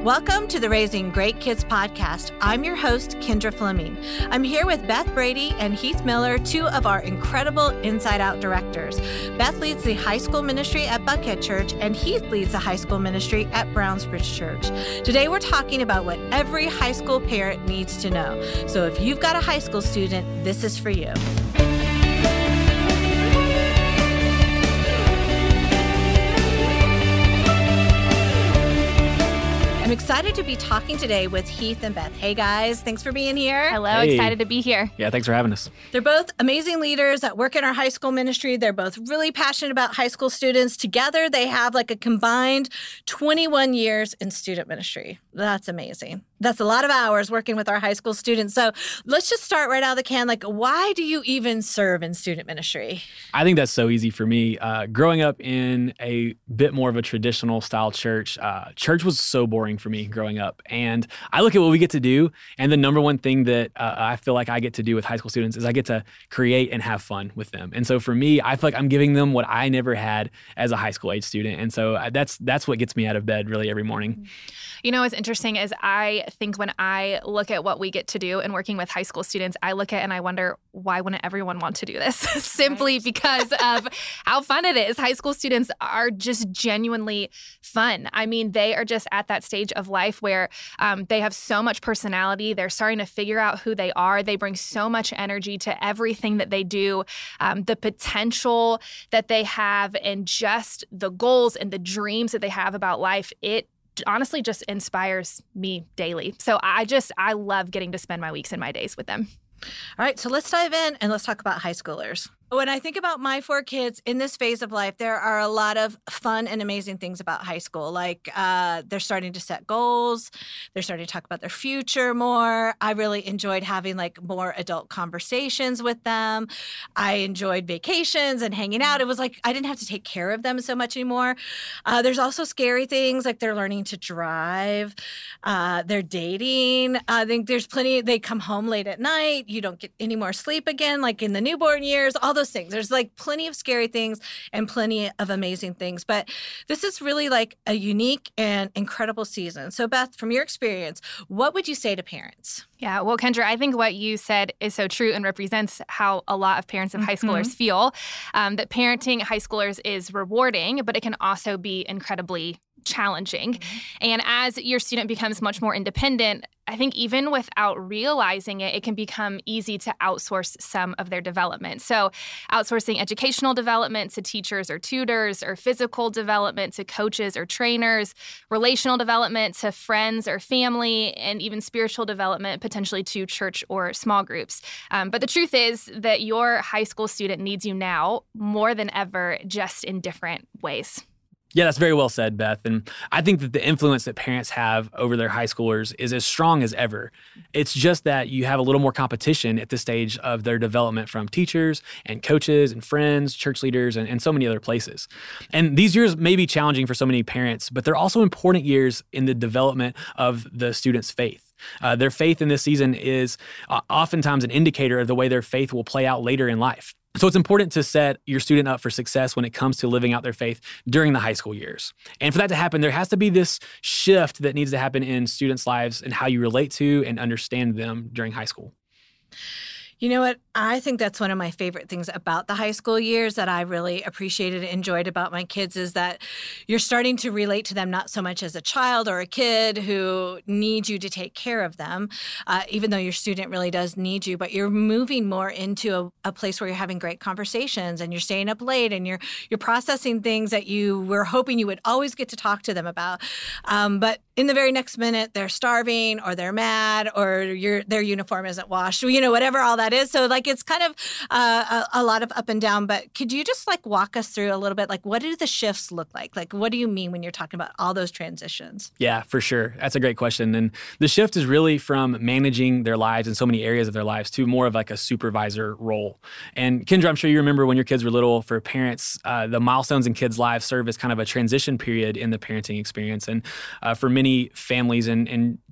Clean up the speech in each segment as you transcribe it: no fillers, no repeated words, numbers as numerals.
Welcome to the Raising Great Kids podcast. I'm your host, Kendra Fleming. I'm here with Beth Brady and Heath Miller, two of our incredible Inside Out directors. Beth leads the high school ministry at Buckhead Church, and Heath leads the high school ministry at Brownsbridge Church. Today, we're talking about what every high school parent needs to know. So if you've got a high school student, this is for you. I'm excited to be talking today with Heath and Beth. Hey guys, thanks for being here. Hello, Hey. Excited to be here. Yeah, thanks for having us. They're both amazing leaders that work in our high school ministry. They're both really passionate about high school students. Together, they have like a combined 21 years in student ministry. That's amazing. That's a lot of hours working with our high school students. So let's just start right out of the can. Like, why do you even serve in student ministry? I think that's so easy for me. Growing up in a bit more of a traditional style church, church was so boring for me growing up. And I look at what we get to do, and the number one thing that I feel like I get to do with high school students is I get to create and have fun with them. And so for me, I feel like I'm giving them what I never had as a high school age student. And so that's what gets me out of bed really every morning. You know, what's interesting is I think when I look at what we get to do in working with high school students, I look at and I wonder, why wouldn't everyone want to do this? Simply because of how fun it is. High school students are just genuinely fun. I mean, they are just at that stage of life where they have so much personality. They're starting to figure out who they are. They bring so much energy to everything that they do. The potential that they have and just the goals and the dreams that they have about life, it honestly just inspires me daily. So I love getting to spend my weeks and my days with them. All right, so let's dive in and let's talk about high schoolers. When I think about my four kids in this phase of life, there are a lot of fun and amazing things about high school. Like they're starting to set goals. They're starting to talk about their future more. I really enjoyed having like more adult conversations with them. I enjoyed vacations and hanging out. It was like I didn't have to take care of them so much anymore. There's also scary things like they're learning to drive. They're dating. I think there's plenty. They come home late at night. You don't get any more sleep again, like in the newborn years, all those things. There's like plenty of scary things and plenty of amazing things. But this is really like a unique and incredible season. So Beth, from your experience, what would you say to parents? Yeah, well, Kendra, I think what you said is so true and represents how a lot of parents of high schoolers feel, that parenting high schoolers is rewarding, but it can also be incredibly challenging. And as your student becomes much more independent, I think even without realizing it, it can become easy to outsource some of their development. So outsourcing educational development to teachers or tutors, or physical development to coaches or trainers, relational development to friends or family, and even spiritual development potentially to church or small groups. But the truth is that your high school student needs you now more than ever, just in different ways. Yeah, that's very well said, Beth. And I think that the influence that parents have over their high schoolers is as strong as ever. It's just that you have a little more competition at this stage of their development from teachers and coaches and friends, church leaders, and so many other places. And these years may be challenging for so many parents, but they're also important years in the development of the student's faith. Their faith in this season is oftentimes an indicator of the way their faith will play out later in life. So it's important to set your student up for success when it comes to living out their faith during the high school years. And for that to happen, there has to be this shift that needs to happen in students' lives and how you relate to and understand them during high school. You know what? I think that's one of my favorite things about the high school years that I really appreciated and enjoyed about my kids is that you're starting to relate to them not so much as a child or a kid who needs you to take care of them, even though your student really does need you, but you're moving more into a place where you're having great conversations and you're staying up late and you're processing things that you were hoping you would always get to talk to them about. But in the very next minute, they're starving or they're mad or their uniform isn't washed, whatever all that is. So like it's kind of a lot of up and down. But could you just like walk us through a little bit? Like what do the shifts look like? Like what do you mean when you're talking about all those transitions? Yeah, for sure. That's a great question. And the shift is really from managing their lives in so many areas of their lives to more of like a supervisor role. And Kendra, I'm sure you remember when your kids were little, for parents, the milestones in kids' lives serve as kind of a transition period in the parenting experience. And for many families and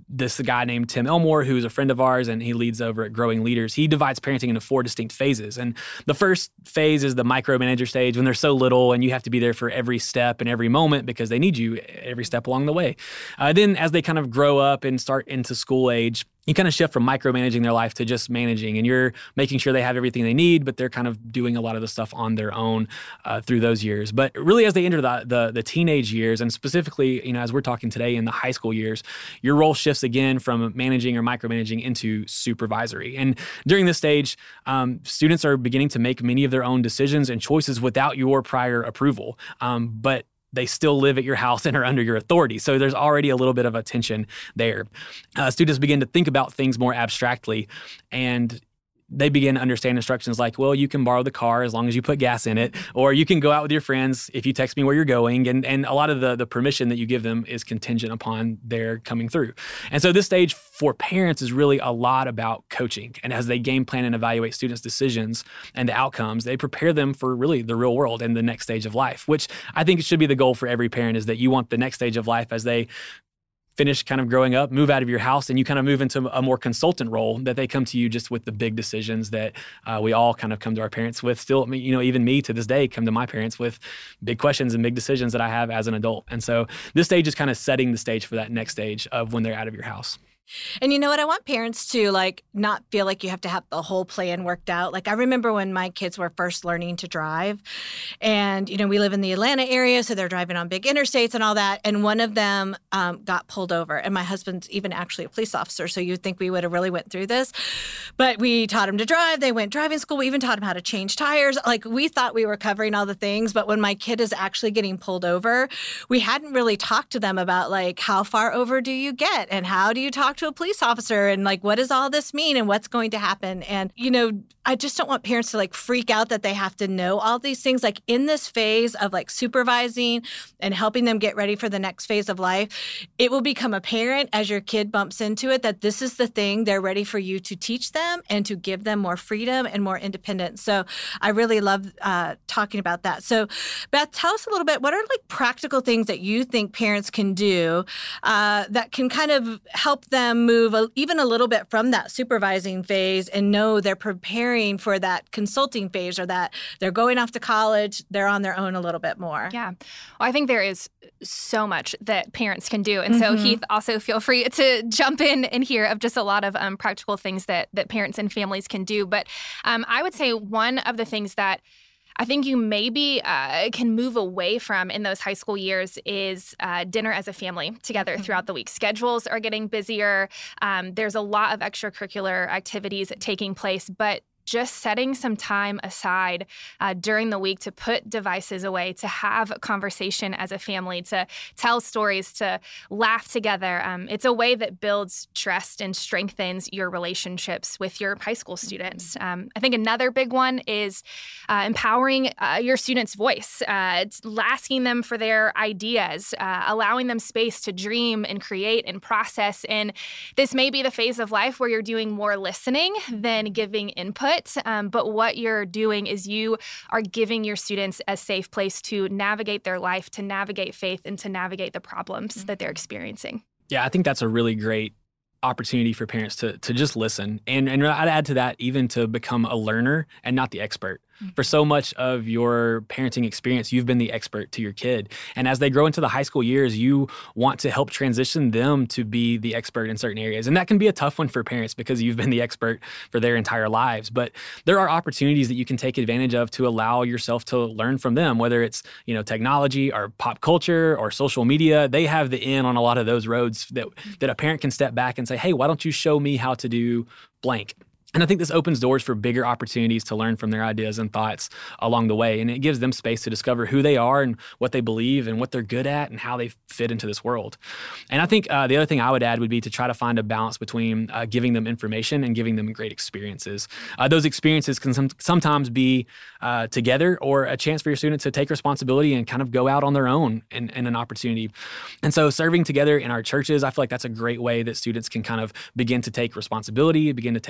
this guy named Tim Elmore, who's a friend of ours, and he leads over at Growing Leaders. He divides parenting into 4 distinct phases. And the first phase is the micromanager stage, when they're so little and you have to be there for every step and every moment because they need you every step along the way. Then as they kind of grow up and start into school age, you kind of shift from micromanaging their life to just managing, and you're making sure they have everything they need, but they're kind of doing a lot of the stuff on their own through those years. But really, as they enter the teenage years, and specifically, as we're talking today in the high school years, your role shifts again from managing or micromanaging into supervisory. And during this stage, students are beginning to make many of their own decisions and choices without your prior approval. But they still live at your house and are under your authority. So there's already a little bit of a tension there. Students begin to think about things more abstractly, and they begin to understand instructions like, well, you can borrow the car as long as you put gas in it, or you can go out with your friends if you text me where you're going. And a lot of the permission that you give them is contingent upon their coming through. And so this stage for parents is really a lot about coaching. And as they game plan and evaluate students' decisions and the outcomes, they prepare them for really the real world and the next stage of life, which I think it should be the goal for every parent, is that you want the next stage of life as they finish kind of growing up, move out of your house, and you kind of move into a more consultant role, that they come to you just with the big decisions that we all kind of come to our parents with. Still, even me to this day come to my parents with big questions and big decisions that I have as an adult. And so this stage is kind of setting the stage for that next stage of when they're out of your house. And you know what? I want parents to not feel like you have to have the whole plan worked out. I remember when my kids were first learning to drive, and, we live in the Atlanta area, so they're driving on big interstates and all that. And one of them got pulled over, and my husband's even actually a police officer. So you'd think we would have really went through this, but we taught him to drive. They went driving school. We even taught him how to change tires. We thought we were covering all the things, but when my kid is actually getting pulled over, we hadn't really talked to them about how far over do you get, and how do you talk to a police officer, and what does all this mean, and what's going to happen. And I just don't want parents to freak out that they have to know all these things. In this phase of supervising and helping them get ready for the next phase of life, it will become apparent as your kid bumps into it that this is the thing they're ready for you to teach them and to give them more freedom and more independence. So I really love talking about that. So Beth, tell us a little bit, what are practical things that you think parents can do that can kind of help them move even a little bit from that supervising phase and know they're preparing for that consulting phase, or that they're going off to college, they're on their own a little bit more? Yeah. Well, I think there is so much that parents can do. And so, Heath, also feel free to jump in and hear of just a lot of practical things that parents and families can do. But I would say one of the things that I think you maybe can move away from in those high school years is dinner as a family together throughout the week. Schedules are getting busier. There's a lot of extracurricular activities taking place, but just setting some time aside during the week to put devices away, to have a conversation as a family, to tell stories, to laugh together. It's a way that builds trust and strengthens your relationships with your high school students. I think another big one is empowering your students' voice, asking them for their ideas, allowing them space to dream and create and process. And this may be the phase of life where you're doing more listening than giving input. But what you're doing is you are giving your students a safe place to navigate their life, to navigate faith, and to navigate the problems that they're experiencing. Yeah, I think that's a really great opportunity for parents to just listen. And I'd add to that, even to become a learner and not the expert. For so much of your parenting experience, you've been the expert to your kid. And as they grow into the high school years, you want to help transition them to be the expert in certain areas. And that can be a tough one for parents because you've been the expert for their entire lives. But there are opportunities that you can take advantage of to allow yourself to learn from them, whether it's, technology or pop culture or social media. They have the in on a lot of those roads that a parent can step back and say, hey, why don't you show me how to do blank? And I think this opens doors for bigger opportunities to learn from their ideas and thoughts along the way. And it gives them space to discover who they are and what they believe and what they're good at and how they fit into this world. And I think the other thing I would add would be to try to find a balance between giving them information and giving them great experiences. Those experiences can sometimes be together, or a chance for your student to take responsibility and kind of go out on their own in an opportunity. And so serving together in our churches, I feel like that's a great way that students can kind of begin to take responsibility, begin to take ownership,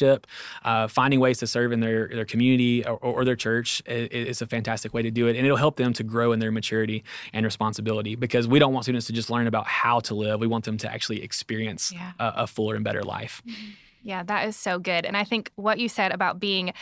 leadership, finding ways to serve in their community or their church is a fantastic way to do it. And it'll help them to grow in their maturity and responsibility, because we don't want students to just learn about how to live. We want them to actually experience a fuller and better life. Mm-hmm. Yeah, that is so good. And I think what you said about being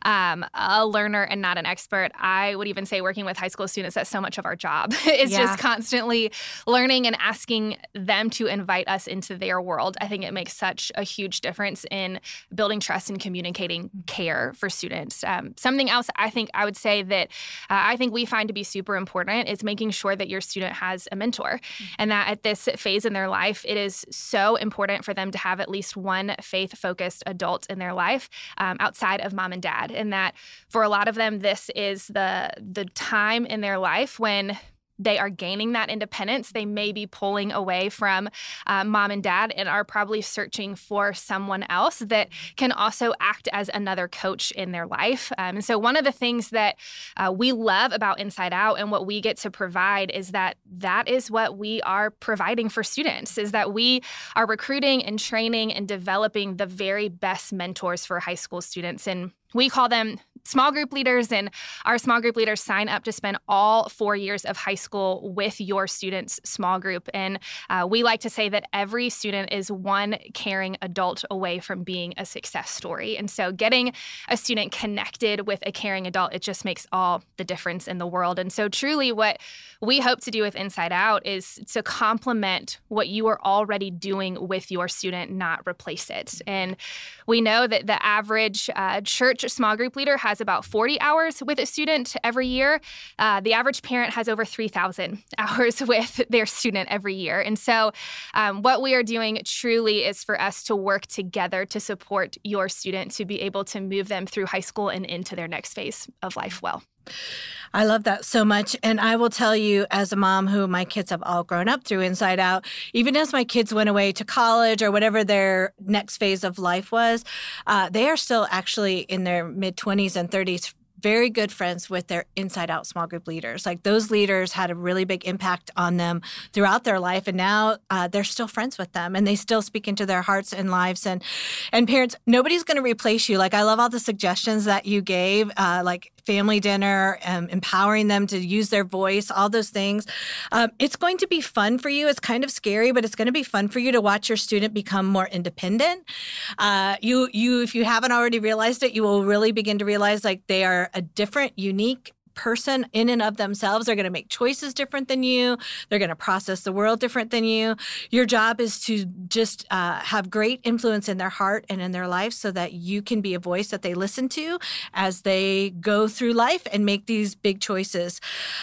a learner and not an expert, I would even say working with high school students, that's so much of our job. It's just constantly learning and asking them to invite us into their world. I think it makes such a huge difference in building trust and communicating care for students. Something else I think I would say that I think we find to be super important is making sure that your student has a mentor, and that at this phase in their life, it is so important for them to have at least one faith-focused adult in their life outside of mom and dad. And that for a lot of them, this is the time in their life when they are gaining that independence. They may be pulling away from mom and dad and are probably searching for someone else that can also act as another coach in their life. And so one of the things that we love about Inside Out and what we get to provide is that is what we are providing for students, is that we are recruiting and training and developing the very best mentors for high school students. And we call them small group leaders, and our small group leaders sign up to spend all 4 years of high school with your student's small group. And we like to say that every student is one caring adult away from being a success story. And so getting a student connected with a caring adult, it just makes all the difference in the world. And so truly what we hope to do with Inside Out is to complement what you are already doing with your student, not replace it. And we know that the average church small group leader has about 40 hours with a student every year. The average parent has over 3,000 hours with their student every year. And so what we are doing truly is for us to work together to support your student to be able to move them through high school and into their next phase of life well. I love that so much. And I will tell you, as a mom who my kids have all grown up through Inside Out, even as my kids went away to college or whatever their next phase of life was, they are still actually in their mid-20s and 30s, very good friends with their Inside Out small group leaders. Like, those leaders had a really big impact on them throughout their life. And now they're still friends with them, and they still speak into their hearts and lives. And parents, nobody's going to replace you. Like, I love all the suggestions that you gave, like family dinner, empowering them to use their voice, all those things. It's going to be fun for you. It's kind of scary, but it's going to be fun for you to watch your student become more independent. If you haven't already realized it, you will really begin to realize, like, they are a different, unique person in and of themselves. They're going to make choices different than you. They're going to process the world different than you. Your job is to just have great influence in their heart and in their life so that you can be a voice that they listen to as they go through life and make these big choices.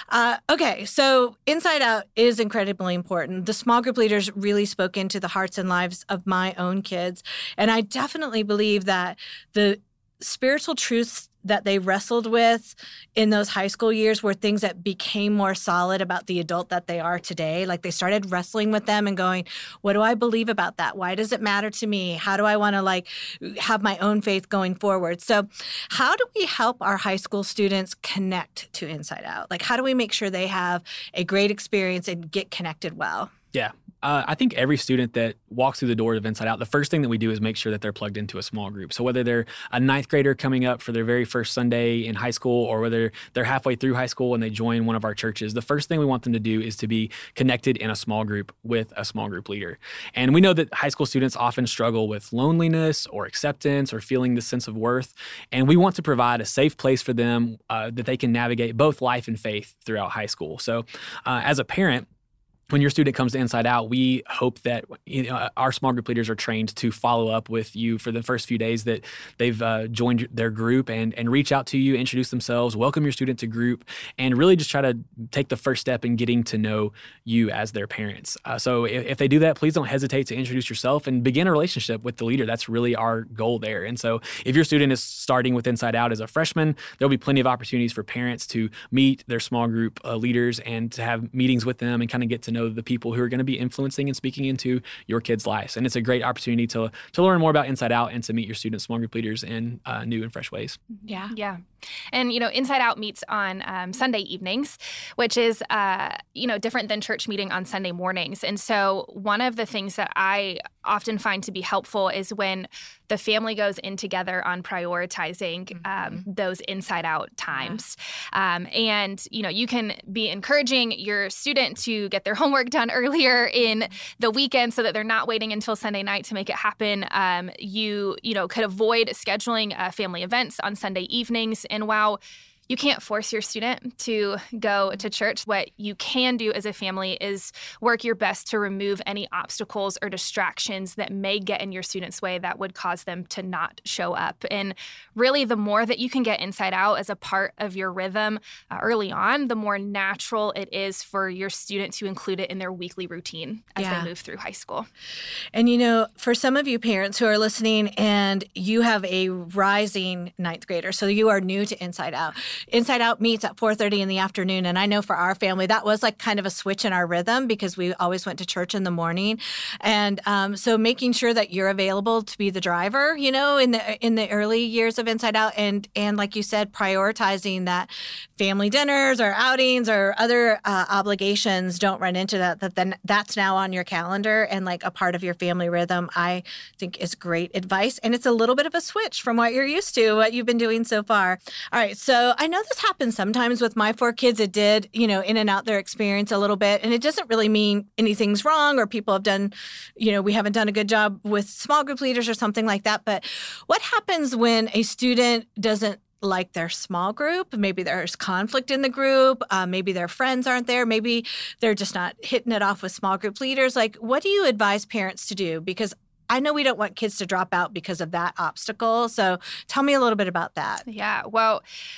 Okay, so Inside Out is incredibly important. The small group leaders really spoke into the hearts and lives of my own kids. And I definitely believe that the spiritual truths that they wrestled with in those high school years were things that became more solid about the adult that they are today. Like, they started wrestling with them and going, what do I believe about that? Why does it matter to me? How do I want to have my own faith going forward? So how do we help our high school students connect to Inside Out? Like, how do we make sure they have a great experience and get connected well? Yeah. I think every student that walks through the door of Inside Out, the first thing that we do is make sure that they're plugged into a small group. So whether they're a ninth grader coming up for their very first Sunday in high school, or whether they're halfway through high school and they join one of our churches, the first thing we want them to do is to be connected in a small group with a small group leader. And we know that high school students often struggle with loneliness or acceptance or feeling this sense of worth. And we want to provide a safe place for them that they can navigate both life and faith throughout high school. So as a parent, when your student comes to Inside Out, we hope that our small group leaders are trained to follow up with you for the first few days that they've joined their group and reach out to you, introduce themselves, welcome your student to group, and really just try to take the first step in getting to know you as their parents. So if they do that, please don't hesitate to introduce yourself and begin a relationship with the leader. That's really our goal there. And so if your student is starting with Inside Out as a freshman, there'll be plenty of opportunities for parents to meet their small group leaders and to have meetings with them and kind of get to know the people who are going to be influencing and speaking into your kids' lives. And it's a great opportunity to learn more about Inside Out and to meet your student small group leaders in new and fresh ways. Yeah. Yeah. And, Inside Out meets on Sunday evenings, which is, different than church meeting on Sunday mornings. And so one of the things that I often find to be helpful is when the family goes in together on prioritizing those inside out times. And, you can be encouraging your student to get their homework done earlier in the weekend so that they're not waiting until Sunday night to make it happen. You could avoid scheduling family events on Sunday evenings. And while you can't force your student to go to church, what you can do as a family is work your best to remove any obstacles or distractions that may get in your student's way that would cause them to not show up. And really, the more that you can get inside out as a part of your rhythm early on, the more natural it is for your student to include it in their weekly routine as they move through high school. And, for some of you parents who are listening and you have a rising ninth grader, so you are new to Inside Out. Inside Out meets at 4:30 in the afternoon. And I know for our family, that was like kind of a switch in our rhythm because we always went to church in the morning. And so making sure that you're available to be the driver, in the early years of Inside Out. And like you said, prioritizing that family dinners or outings or other obligations don't run into that then that's now on your calendar and like a part of your family rhythm, I think is great advice. And it's a little bit of a switch from what you're used to, what you've been doing so far. All right. So I know this happens sometimes with my 4 kids. It did, in and out their experience a little bit. And it doesn't really mean anything's wrong or people have done, we haven't done a good job with small group leaders or something like that. But what happens when a student doesn't like their small group? Maybe there's conflict in the group. Maybe their friends aren't there. Maybe they're just not hitting it off with small group leaders. Like, what do you advise parents to do? Because I know we don't want kids to drop out because of that obstacle. So tell me a little bit about that. Yeah. Well,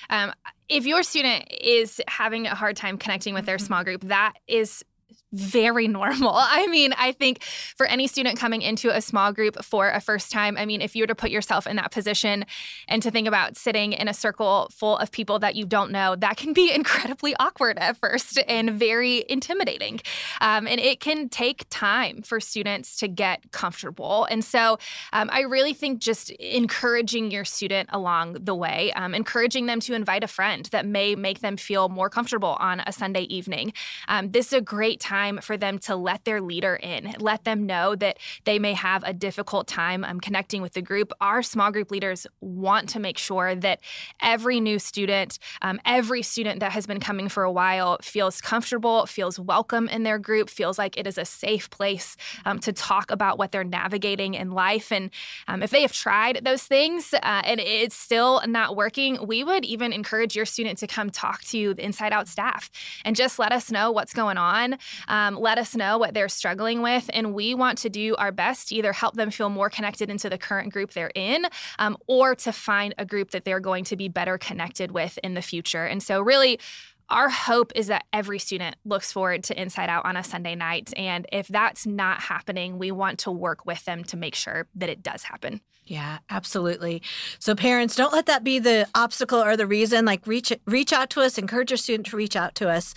if your student is having a hard time connecting with their small group, that is very normal. I mean, I think for any student coming into a small group for a first time, if you were to put yourself in that position and to think about sitting in a circle full of people that you don't know, that can be incredibly awkward at first and very intimidating. And it can take time for students to get comfortable. And so I really think just encouraging your student along the way, encouraging them to invite a friend that may make them feel more comfortable on a Sunday evening. This is a great time for them to let their leader in, let them know that they may have a difficult time connecting with the group. Our small group leaders want to make sure that every new student, every student that has been coming for a while feels comfortable, feels welcome in their group, feels like it is a safe place to talk about what they're navigating in life. And if they have tried those things and it's still not working, we would even encourage your student to come talk to the Inside Out staff and just let us know what's going on. Let us know what they're struggling with. And we want to do our best to either help them feel more connected into the current group they're in or to find a group that they're going to be better connected with in the future. And so really, our hope is that every student looks forward to Inside Out on a Sunday night. And if that's not happening, we want to work with them to make sure that it does happen. Yeah, absolutely. So parents, don't let that be the obstacle or the reason. Like reach out to us, encourage your student to reach out to us.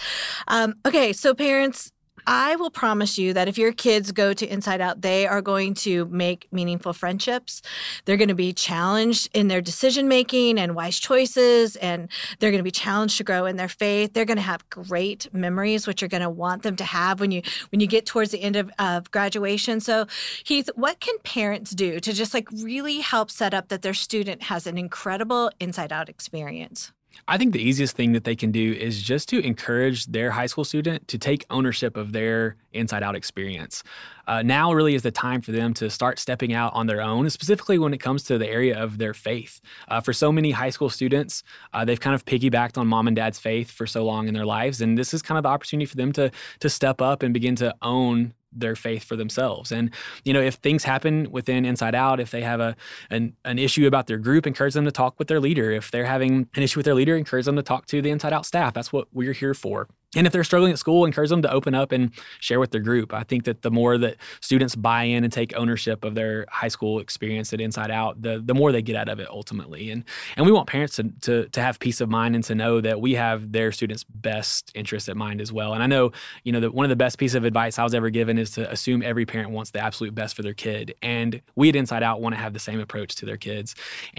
Okay, so parents, I will promise you that if your kids go to Inside Out, they are going to make meaningful friendships. They're going to be challenged in their decision-making and wise choices, and they're going to be challenged to grow in their faith. They're going to have great memories, which you're going to want them to have when you get towards the end of graduation. So, Heath, what can parents do to just really help set up that their student has an incredible Inside Out experience? I think the easiest thing that they can do is just to encourage their high school student to take ownership of their Inside Out experience. Now really is the time for them to start stepping out on their own, specifically when it comes to the area of their faith. For so many high school students, they've kind of piggybacked on mom and dad's faith for so long in their lives, and this is kind of the opportunity for them to step up and begin to own their faith for themselves. And, if things happen within Inside Out, if they have an issue about their group, encourage them to talk with their leader. If they're having an issue with their leader, encourage them to talk to the Inside Out staff. That's what we're here for. And if they're struggling at school, encourage them to open up and share with their group. I think that the more that students buy in and take ownership of their high school experience at Inside Out, the more they get out of it ultimately. And we want parents to have peace of mind and to know that we have their students' best interest at mind as well. And I know, that one of the best pieces of advice I was ever given is to assume every parent wants the absolute best for their kid. And we at Inside Out want to have the same approach to their kids. And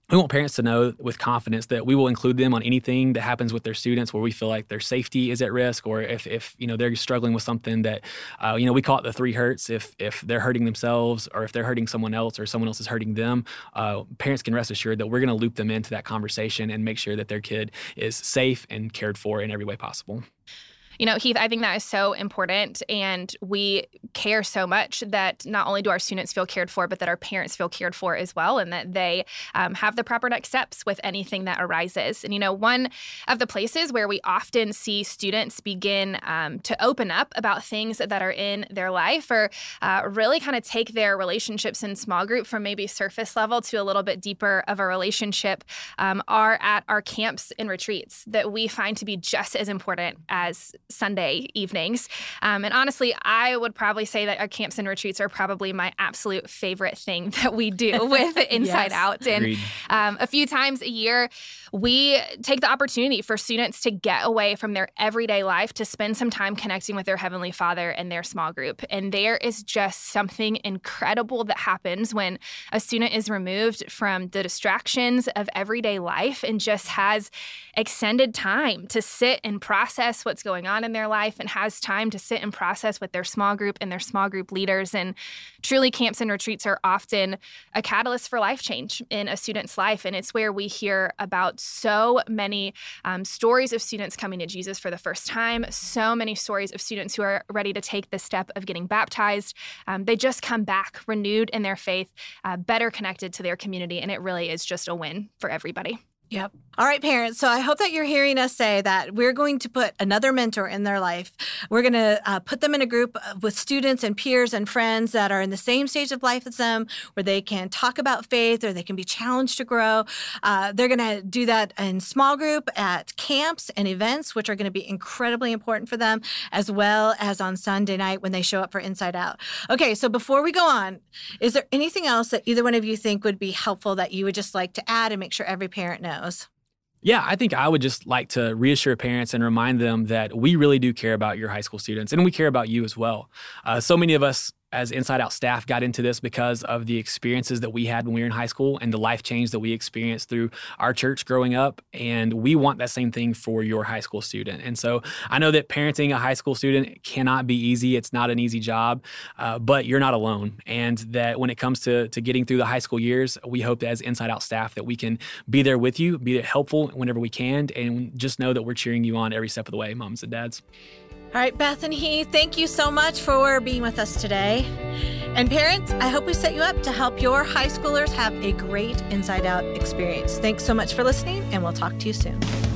We want parents to know with confidence that we will include them on anything that happens with their students where we feel like their safety is at risk, or if they're struggling with something that, we call it the 3 hurts. If they're hurting themselves, or if they're hurting someone else, or someone else is hurting them, parents can rest assured that we're going to loop them into that conversation and make sure that their kid is safe and cared for in every way possible. Heath, I think that is so important, and we care so much that not only do our students feel cared for, but that our parents feel cared for as well, and that they have the proper next steps with anything that arises. And, one of the places where we often see students begin to open up about things that are in their life, or really kind of take their relationships in small group from maybe surface level to a little bit deeper of a relationship, are at our camps and retreats that we find to be just as important as Sunday evenings. And honestly, I would probably say that our camps and retreats are probably my absolute favorite thing that we do with Inside Out. And a few times a year, we take the opportunity for students to get away from their everyday life to spend some time connecting with their Heavenly Father and their small group. And there is just something incredible that happens when a student is removed from the distractions of everyday life and just has extended time to sit and process what's going on in their life, and has time to sit and process with their small group and their small group leaders. And truly, camps and retreats are often a catalyst for life change in a student's life. And it's where we hear about so many stories of students coming to Jesus for the first time, so many stories of students who are ready to take the step of getting baptized. They just come back renewed in their faith, better connected to their community. And it really is just a win for everybody. Yep. All right, parents. So I hope that you're hearing us say that we're going to put another mentor in their life. We're going to put them in a group with students and peers and friends that are in the same stage of life as them, where they can talk about faith or they can be challenged to grow. They're going to do that in small group at camps and events, which are going to be incredibly important for them, as well as on Sunday night when they show up for Inside Out. Okay, so before we go on, is there anything else that either one of you think would be helpful that you would just like to add and make sure every parent knows? Yeah, I think I would just like to reassure parents and remind them that we really do care about your high school students, and we care about you as well. So many of us as Inside Out staff got into this because of the experiences that we had when we were in high school and the life change that we experienced through our church growing up. And we want that same thing for your high school student. And so I know that parenting a high school student cannot be easy. It's not an easy job, but you're not alone. And that when it comes to getting through the high school years, we hope that as Inside Out staff that we can be there with you, be helpful whenever we can, and just know that we're cheering you on every step of the way, moms and dads. All right, Beth and Heath, thank you so much for being with us today. And parents, I hope we set you up to help your high schoolers have a great Inside Out experience. Thanks so much for listening, and we'll talk to you soon.